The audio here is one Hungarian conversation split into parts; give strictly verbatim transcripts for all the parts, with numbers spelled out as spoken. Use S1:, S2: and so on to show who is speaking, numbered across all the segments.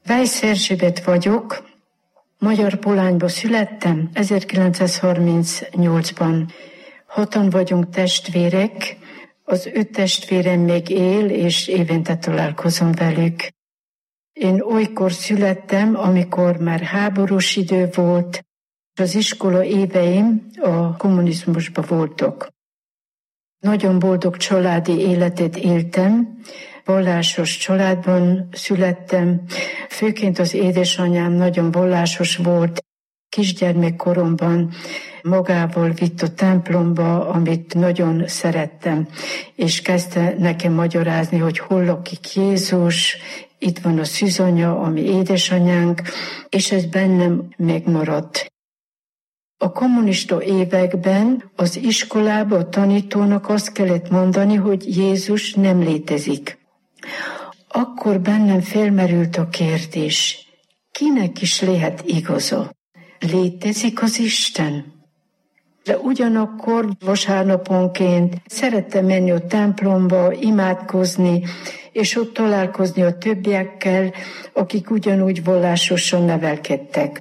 S1: Weisz Erzsébet vagyok, Magyar Polányba születtem ezerkilencszázharmincnyolcban. Hatan vagyunk testvérek, az öt testvérem még él, és évente találkozom velük. Én olykor születtem, amikor már háborús idő volt, az iskola éveim a kommunizmusban voltak. Nagyon boldog családi életet éltem, vallásos családban születtem, főként az édesanyám nagyon vallásos volt, kisgyermekkoromban magával vitt a templomba, amit nagyon szerettem, és kezdte nekem magyarázni, hogy hol lakik Jézus, itt van a szűzanya, ami édesanyánk, és ez bennem megmaradt. A kommunista években az iskolában a tanítónak azt kellett mondani, hogy Jézus nem létezik. Akkor bennem felmerült a kérdés, kinek is lehet igaza? Létezik az Isten? De ugyanakkor vasárnaponként szerettem menni a templomba, imádkozni, és ott találkozni a többiekkel, akik ugyanúgy vallásosan nevelkedtek.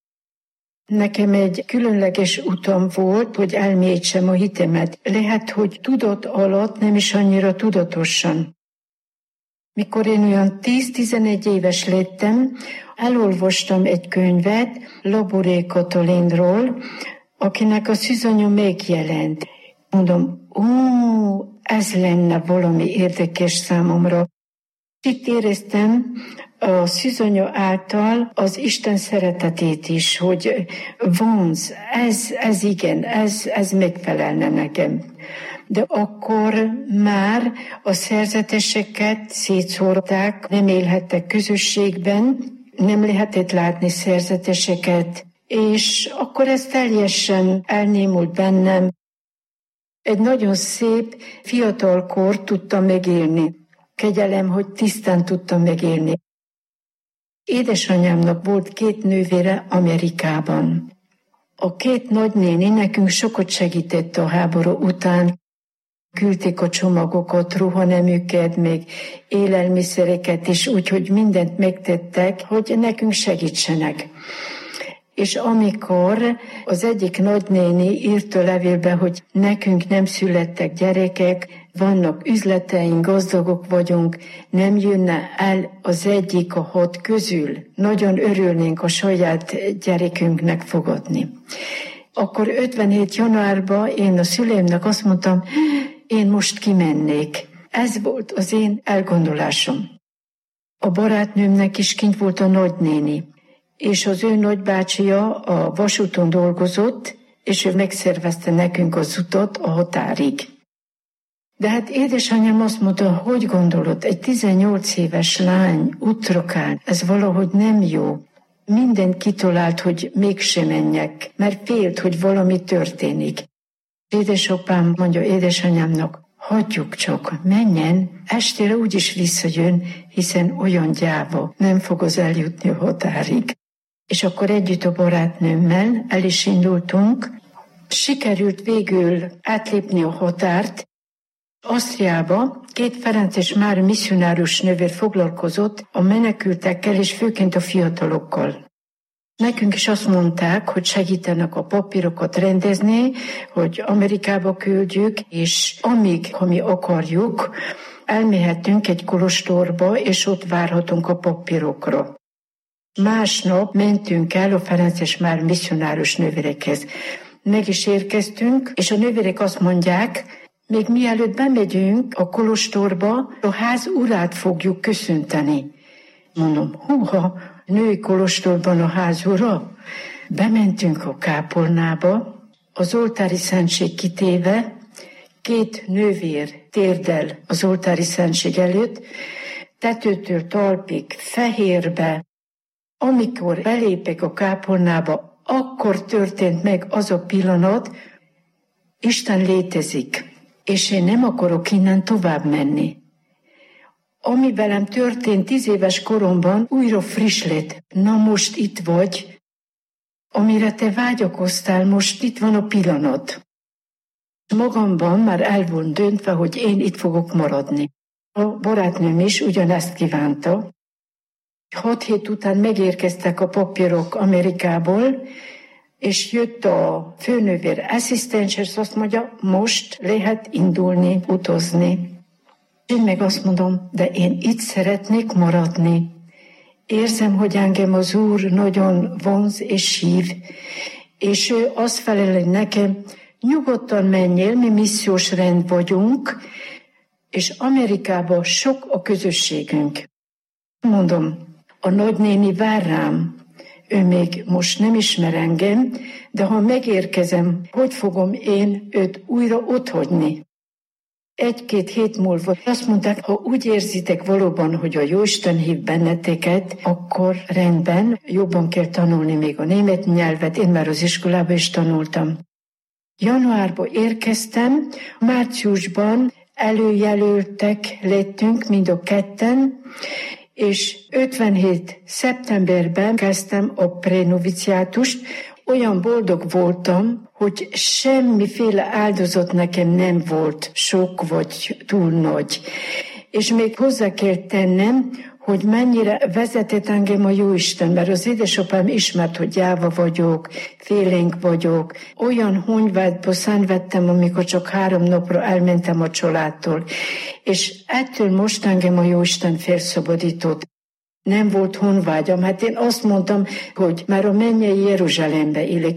S1: Nekem egy különleges utam volt, hogy elmélyítsem a hitemet. Lehet, hogy tudat alatt, nem is annyira tudatosan. Mikor én olyan tíz-tizenegy éves lettem, elolvastam egy könyvet Laboré Katalinról, akinek a szűzanya megjelent. Mondom, ó, ez lenne valami érdekes számomra. Itt éreztem a szűzanya által az Isten szeretetét is, hogy vonz, ez, ez igen, ez, ez megfelelne nekem. De akkor már a szerzeteseket szétszórták, nem élhettek közösségben, nem lehetett látni szerzeteseket, és akkor ez teljesen elnémult bennem. Egy nagyon szép fiatalkor tudtam megélni. Kegyelem, hogy tisztán tudtam megélni. Édesanyámnak volt két nővére Amerikában. A két nagynéni nekünk sokat segített a háború után. Küldték a csomagokat, ruhanemüket, még élelmiszereket is, úgyhogy mindent megtettek, hogy nekünk segítsenek. És amikor az egyik nagynéni írt a levélbe, hogy nekünk nem születtek gyerekek, vannak üzleteink, gazdagok vagyunk, nem jönne el az egyik a hat közül, nagyon örülnénk a saját gyerekünknek fogadni. Akkor ötvenhét januárban én a szüleimnek azt mondtam, én most kimennék. Ez volt az én elgondolásom. A barátnőmnek is kint volt a nagynéni, és az ő nagybácsia a vasúton dolgozott, és ő megszervezte nekünk az utat a határig. De hát édesanyám azt mondta, hogy gondolod, egy tizennyolc éves lány útrokán, ez valahogy nem jó. Mindent kitalált, hogy mégsem menjek, mert félt, hogy valami történik. Édesapám mondja édesanyámnak, hagyjuk csak, menjen, estére úgyis visszajön, hiszen olyan gyáva, nem fog az eljutni a határig. És akkor együtt a barátnőmmel el is indultunk. Sikerült végül átlépni a határt. Ausztriába két ferences Mária misszionárius nővér foglalkozott a menekültekkel és főként a fiatalokkal. Nekünk is azt mondták, hogy segítenek a papírokat rendezni, hogy Amerikába küldjük, és amíg, ha mi akarjuk, elmehetünk egy kolostorba, és ott várhatunk a papírokra. Másnap mentünk el a ferences Mária misszionárius nővérekhez. Meg is érkeztünk, és a nővérek azt mondják, még mielőtt bemegyünk a kolostorba, a ház urát fogjuk köszönteni. Mondom, húha, női kolostorban a ház ura? Bementünk a kápolnába, az oltári szentség kitéve, két nővér térdel az oltári szentség előtt, tetőtől talpig, fehérbe. Amikor belépek a kápolnába, akkor történt meg az a pillanat, Isten létezik, és én nem akarok innen tovább menni. Ami velem történt tíz éves koromban, újra friss lett. Na most itt vagy, amire te vágyakoztál, most itt van a pillanat. Magamban már el volt döntve, hogy én itt fogok maradni. A barátnőm is ugyanezt kívánta, Hat hét után megérkeztek a papírok Amerikából, és jött a főnővér asszisztens, és azt mondja, most lehet indulni, utazni. Én meg azt mondom, de én itt szeretnék maradni. Érzem, hogy engem az Úr nagyon vonz és hív, és ő azt feleli nekem, nyugodtan menjél, mi missziós rend vagyunk, és Amerikában sok a közösségünk. Mondom, a nagynéni vár rám, ő még most nem ismer engem, de ha megérkezem, hogy fogom én őt újra otthagyni? Egy-két hét múlva azt mondták, ha úgy érzitek valóban, hogy a Jóisten hív benneteket, akkor rendben, jobban kell tanulni még a német nyelvet, én már az iskolában is tanultam. Januárban érkeztem, márciusban előjelöltek lettünk mind a ketten, és ötvenhét szeptemberben kezdtem a prenoviciátust. Olyan boldog voltam, hogy semmiféle áldozat nekem nem volt sok vagy túl nagy. És még hozzá kell tennem, hogy mennyire vezetett engem a Jóisten, mert az édesapám ismert, hogy gyáva vagyok, félénk vagyok. Olyan honvágyba szenvedtem, amikor csak három napra elmentem a családtól. És ettől most engem a Jóisten felszabadított. Nem volt honvágyam, hát én azt mondtam, hogy már a mennyei Jeruzsálembe élek.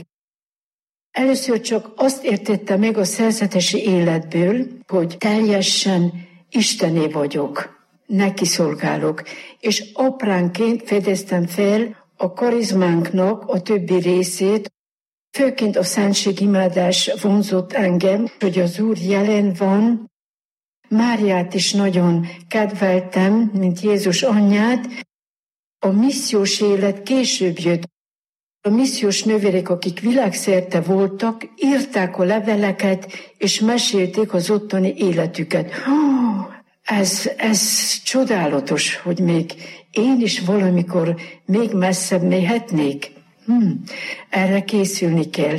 S1: Először csak azt értettem meg a szerzetesi életből, hogy teljesen Istené vagyok. Neki szolgálok, és apránként fedeztem fel a karizmánknak a többi részét, főként a szentségimádás vonzott engem, hogy az Úr jelen van. Máriát is nagyon kedveltem, mint Jézus anyját. A missziós élet később jött. A missziós nővérek, akik világszerte voltak, írták a leveleket, és mesélték az ottani életüket. Oh, Ez, ez csodálatos, hogy még én is valamikor még messzebb méhetnék. Hmm, erre készülni kell.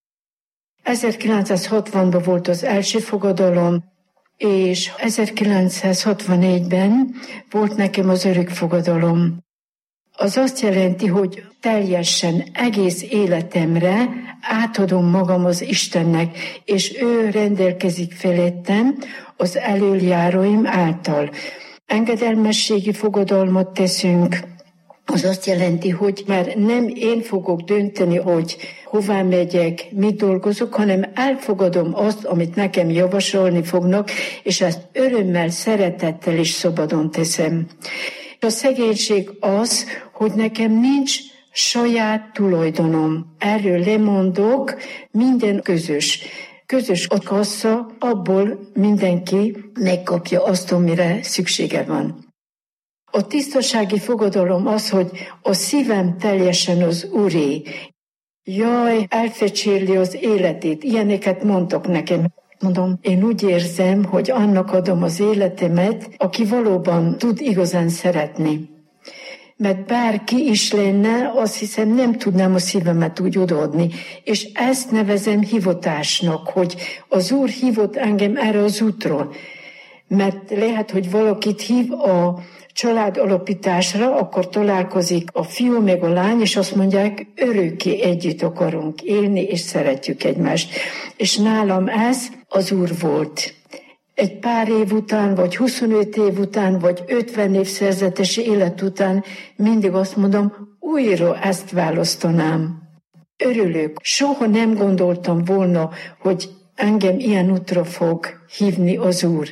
S1: ezerkilencszázhatvanban volt az első fogadalom, és ezerkilencszázhatvannégyben volt nekem az örök fogadalom. Az azt jelenti, hogy teljesen egész életemre átadom magam az Istennek, és ő rendelkezik felettem az elöljáróim által. Engedelmességi fogadalmat teszünk, az azt jelenti, hogy már nem én fogok dönteni, hogy hová megyek, mit dolgozok, hanem elfogadom azt, amit nekem javasolni fognak, és ezt örömmel, szeretettel is szabadon teszem. A szegénység az, hogy nekem nincs saját tulajdonom. Erről lemondok, minden közös. Közös a kassa, abból mindenki megkapja azt, amire szüksége van. A tisztasági fogadalom az, hogy a szívem teljesen az Úré. Jaj, elfecsérli az életét. Ilyeneket mondtak nekem. Mondom, én úgy érzem, hogy annak adom az életemet, aki valóban tud igazán szeretni. Mert bárki is lenne, azt hiszem, nem tudnám a szívemet úgy odaadni. És ezt nevezem hivatásnak, hogy az Úr hívott engem erre az útról. Mert lehet, hogy valakit hív a család alapításra, akkor találkozik a fiú meg a lány, és azt mondják, örökké együtt akarunk élni, és szeretjük egymást. És nálam ez az Úr volt. Egy pár év után, vagy huszonöt év után, vagy ötven év szerzetesi élet után mindig azt mondom, újra ezt választanám. Örülök. Soha nem gondoltam volna, hogy engem ilyen útra fog hívni az Úr.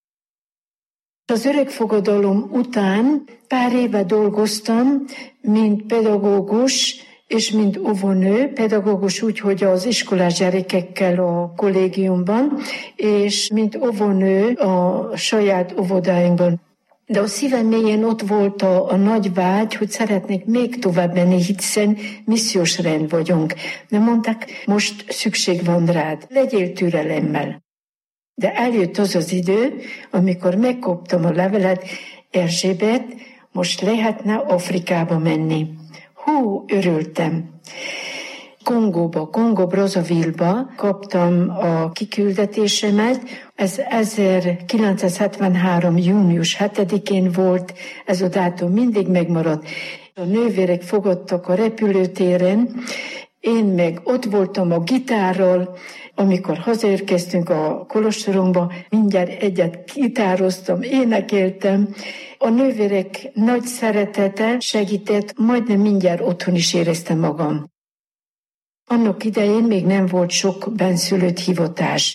S1: Az örökfogadalom után pár éve dolgoztam, mint pedagógus és mint óvónő, pedagógus úgy, hogy az iskolás gyerekekkel a kollégiumban, és mint óvónő a saját óvodáinkban. De a szívem mélyén ott volt a, a nagy vágy, hogy szeretnék még tovább menni, hiszen missziós rend vagyunk. De mondták, most szükség van rád, legyél türelemmel. De eljött az az idő, amikor megkaptam a levelet, Erzsébet, most lehetne Afrikába menni. Hú, örültem. Kongóba, Kongo-Brazzaville-ba kaptam a kiküldetésemet. Ez ezerkilencszázhetvenhárom. június hetedikén volt, ez a dátum mindig megmaradt. A nővérek fogadtak a repülőtéren, én meg ott voltam a gitárral, amikor hazaérkeztünk a kolostorunkba, mindjárt egyet gitároztam, énekeltem. A nővérek nagy szeretete segített, majdnem mindjárt otthon is éreztem magam. Annak idején még nem volt sok benszülött hivatás.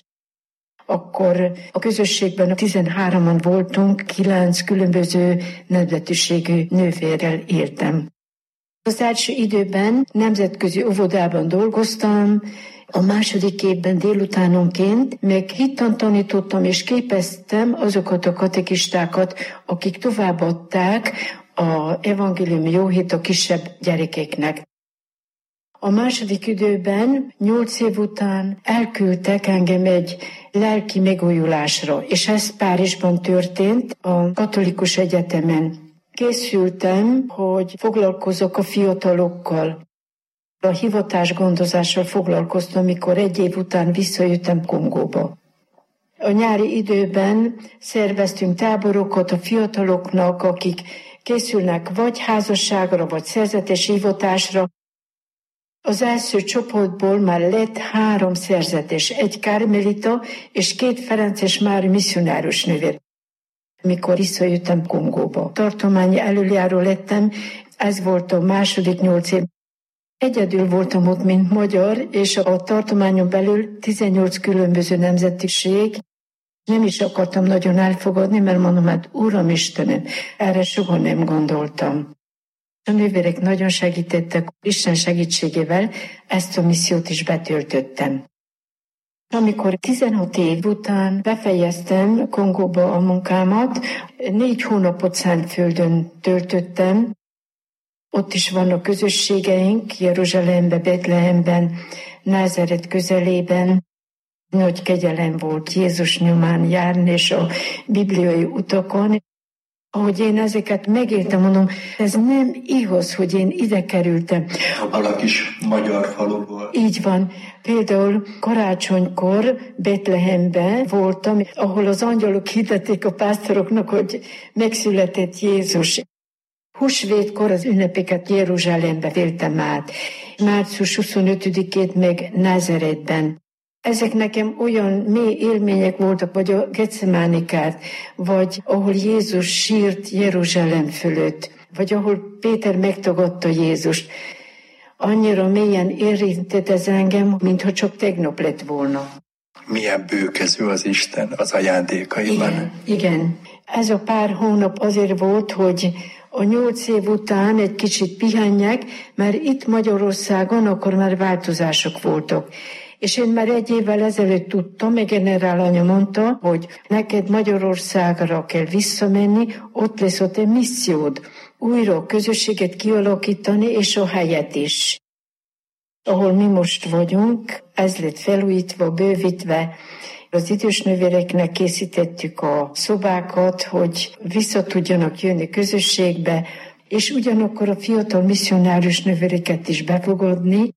S1: Akkor a közösségben tizenhároman voltunk, kilenc különböző nemzetiségű nővérrel éltem. Az első időben nemzetközi óvodában dolgoztam, a második évben délutánonként meg hittan tanítottam és képeztem azokat a katekistákat, akik továbbadták az evangélium jó hit a kisebb gyerekeknek. A második időben, nyolc év után elküldtek engem egy lelki megújulásra, és ez Párizsban történt, a katolikus egyetemen. Készültem, hogy foglalkozok a fiatalokkal. A hivatásgondozással foglalkoztam, amikor egy év után visszajöttem Kongóba. A nyári időben szerveztünk táborokat a fiataloknak, akik készülnek vagy házasságra, vagy szerzetes hivatásra. Az első csoportból már lett három szerzetes, egy karmelita és két ferences mári misszionárius nővér. Mikor visszajöttem Kongóba. Tartományi előjáró lettem, ez volt a második nyolc év. Egyedül voltam ott, mint magyar, és a tartományon belül tizennyolc különböző nemzetiség. Nem is akartam nagyon elfogadni, mert mondom, hát Uram Istenem, erre soha nem gondoltam. A nővérek nagyon segítettek, Isten segítségével ezt a missziót is betöltöttem. Amikor tizenhat év után befejeztem Kongóba a munkámat, négy hónapot Szentföldön töltöttem. Ott is vannak közösségeink, Jeruzsálemben, Betlehemben, Názáret közelében. Nagy kegyelem volt Jézus nyomán járni és a bibliai utakon. Ahogy én ezeket megéltem, mondom, ez nem igaz, hogy én ide kerültem.
S2: Abban a kis magyar faluból.
S1: Így van. Például karácsonykor Betlehemben voltam, ahol az angyalok hirdették a pásztoroknak, hogy megszületett Jézus. Húsvétkor az ünnepeket Jeruzsálembe éltem át. március huszonötödikét meg Názáretben. Ezek nekem olyan mély élmények voltak, vagy a Getsemánikát, vagy ahol Jézus sírt Jeruzsálem fölött, vagy ahol Péter megtagadta Jézust. Annyira mélyen érintett ez engem, mintha csak tegnap lett volna.
S2: Milyen bőkező az Isten az ajándékaiban.
S1: Igen, igen. Ez a pár hónap azért volt, hogy a nyolc év után egy kicsit pihenjek, mert itt Magyarországon akkor már változások voltak. És én már egy évvel ezelőtt tudtam, meg generálanya mondta, hogy neked Magyarországra kell visszamenni, ott lesz ott egy missziód. Újra a közösséget kialakítani, és a helyet is. Ahol mi most vagyunk, ez lett felújítva, bővítve. Az idős nővéreknek készítettük a szobákat, hogy vissza tudjanak jönni közösségbe, és ugyanakkor a fiatal misszionárius nővéreket is befogadni.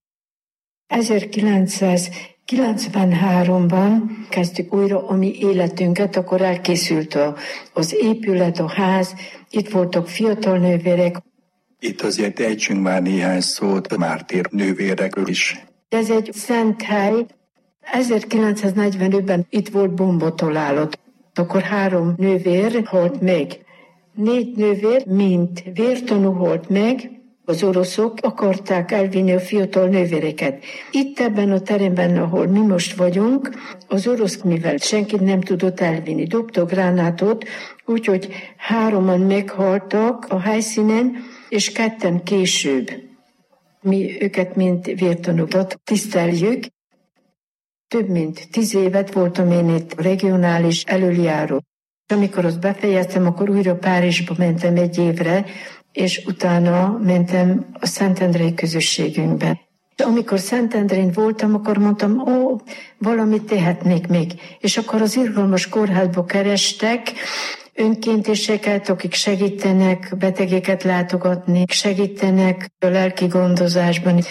S1: ezerkilencszázkilencvenháromban kezdtük újra a mi életünket, akkor elkészült a, az épület, a ház, itt voltak fiatal nővérek.
S2: Itt azért ejtsünk már néhány szót mártír nővérekről is.
S1: Ez egy szent hely. ezerkilencszáznegyvenötben itt volt bombatalálat. Akkor három nővér halt meg. Négy nővér, mint vértanú halt meg. Az oroszok akarták elvinni a fiatal nővéreket. Itt ebben a teremben, ahol mi most vagyunk, az orosz, mivel senkit nem tudott elvinni, dobta gránátot, úgyhogy hároman meghaltak a helyszínen, és ketten később. Mi őket, mint vértanúkat tiszteljük. Több mint tíz évet voltam én itt regionális elöljáró. Amikor azt befejeztem, akkor újra Párizsba mentem egy évre, és utána mentem a Szentendrei közösségünkbe. Amikor Szentendrén voltam, akkor mondtam, ó, valamit tehetnék még. És akkor az irgalmas kórházba kerestek önkénteseket, akik segítenek betegeket látogatni, segítenek a lelki gondozásban.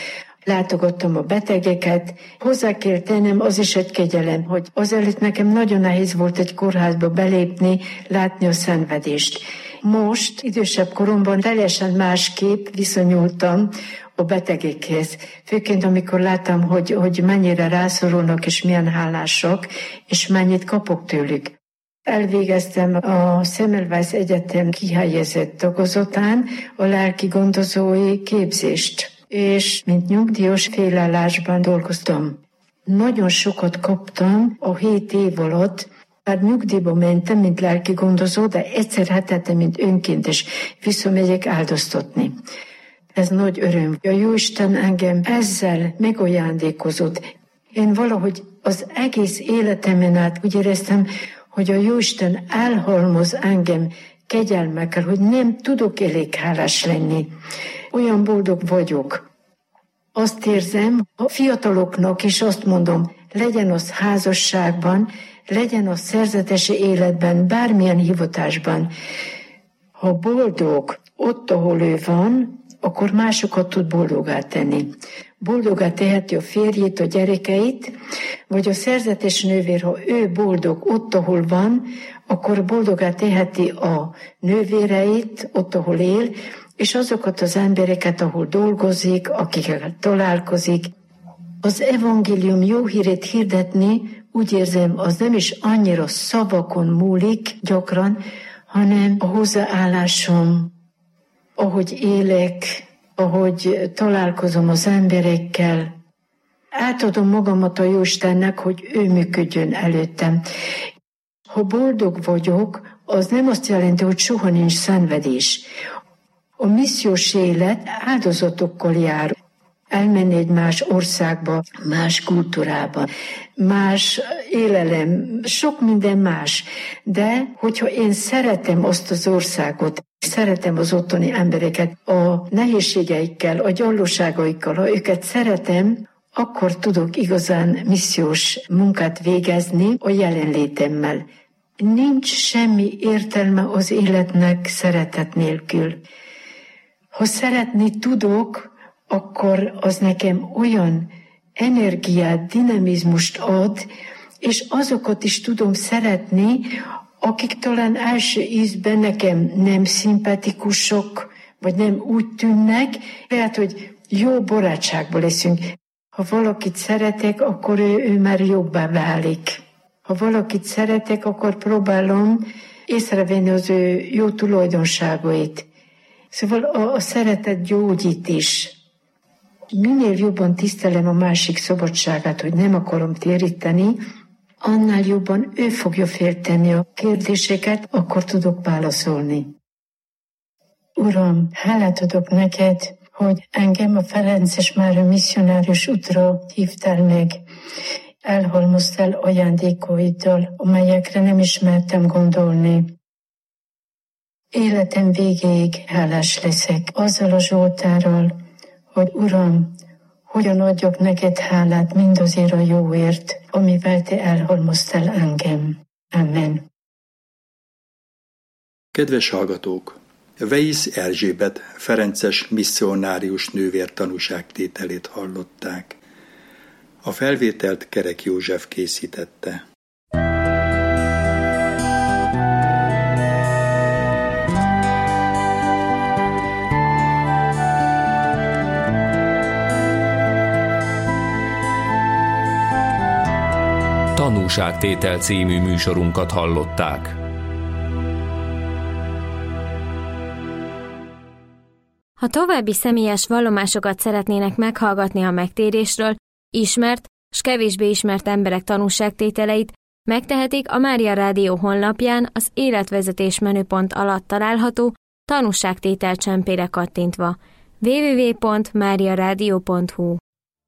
S1: látogattam a betegeket. Hozzá kell tennem, az is egy kegyelem, hogy azelőtt nekem nagyon nehéz volt egy kórházba belépni, látni a szenvedést. Most, idősebb koromban teljesen másképp viszonyultam a betegekhez. Főként amikor láttam, hogy, hogy mennyire rászorulnak és milyen hálásak, és mennyit kapok tőlük. Elvégeztem a Semmelweis Egyetem kihelyezett tagozatán a lelki gondozói képzést, és mint nyugdíjas félállásban dolgoztam. Nagyon sokat kaptam a hét év alatt, már nyugdíjba mentem, mint lelki gondozó, de egyszer hetente, mint önkéntes visszamegyek áldoztatni. Ez nagy öröm. A Jóisten engem ezzel megajándékozott. Én valahogy az egész életemen át úgy éreztem, hogy a Jóisten elhalmoz engem kegyelmekkel, hogy nem tudok elég hálás lenni. Olyan boldog vagyok. Azt érzem, a fiataloknak is azt mondom, legyen az házasságban, legyen az szerzetesi életben, bármilyen hivatásban. Ha boldog ott, ahol ő van, akkor másokat tud boldogá tenni. Boldogá teheti a férjét, a gyerekeit, vagy a szerzetes nővér, ha ő boldog ott, ahol van, akkor boldogá teheti a nővéreit, ott, ahol él, és azokat az embereket, ahol dolgozik, akikkel találkozik. Az evangélium jó hírét hirdetni, úgy érzem, az nem is annyira szavakon múlik gyakran, hanem a hozzáállásom, ahogy élek, ahogy találkozom az emberekkel. Átadom magamat a Jóistennek, hogy ő működjön előttem. Ha boldog vagyok, az nem azt jelenti, hogy soha nincs szenvedés. A missziós élet áldozatokkal jár. Elmenni egy más országba, más kultúrába, más élelem, sok minden más. De hogyha én szeretem azt az országot, szeretem az ottani embereket, a nehézségeikkel, a gyarlóságaikkal, ha őket szeretem, akkor tudok igazán missziós munkát végezni a jelenlétemmel. Nincs semmi értelme az életnek szeretet nélkül. Ha szeretni tudok, akkor az nekem olyan energiát, dinamizmust ad, és azokat is tudom szeretni, akik talán első ízben nekem nem szimpatikusok, vagy nem úgy tűnnek, lehet, hogy jó barátságból leszünk. Ha valakit szeretek, akkor ő, ő már jobbá válik. Ha valakit szeretek, akkor próbálom észrevenni az ő jó tulajdonságait. Szóval a, a szeretet gyógyít is. Minél jobban tisztelem a másik szabadságát, hogy nem akarom téríteni, annál jobban ő fogja féltenni a kérdéseket, akkor tudok válaszolni. Uram, hálát adok neked, hogy engem a Ferences Mária misszionárius útra hívtál meg. Elhalmoztál ajándékaiddal, amelyekre nem ismertem gondolni. Életem végéig hálás leszek azzal a Zsoltárral, hogy Uram, hogyan adjak neked hálát mindazért a jóért, amivel te elhalmoztál engem. Amen.
S2: Kedves hallgatók! Weisz Erzsébet ferences misszionárius nővér tanúságtételét hallották. A felvételt Kerek József készítette.
S3: Tanúságtétel című műsorunkat hallották.
S4: Ha további személyes vallomásokat szeretnének meghallgatni a megtérésről, ismert s kevésbé ismert emberek tanúságtételeit, megtehetik a Mária Rádió honlapján az életvezetés menüpont alatt található tanúságtétel csempére kattintva. double-u double-u double-u pont mária rádió pont hu